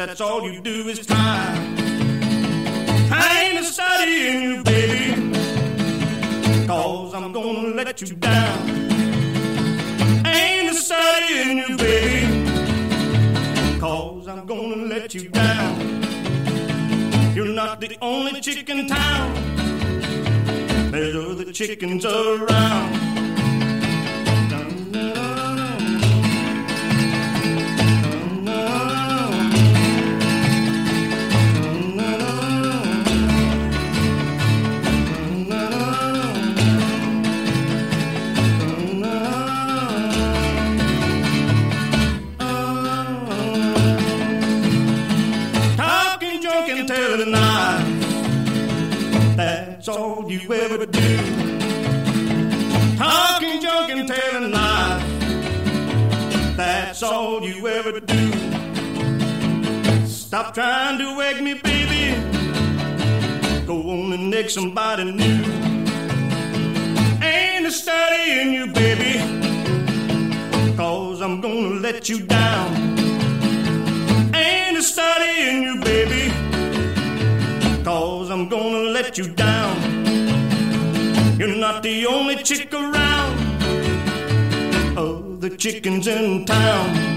that's all you do is try. I ain't studying you, baby, 'cause I'm gonna let you down. I ain't studying you, baby, 'cause I'm gonna let you down. You're not the only chick in town. There's other chickens around. That's all you ever do. Talking junk and telling lies. That's all you ever do. Stop trying to wake me, baby. Go on and next somebody new. Ain't studying you, baby, 'cause I'm gonna let you down. Ain't studying you, baby, 'cause I'm gonna let you down. You're not the only chick around. Other chickens in town.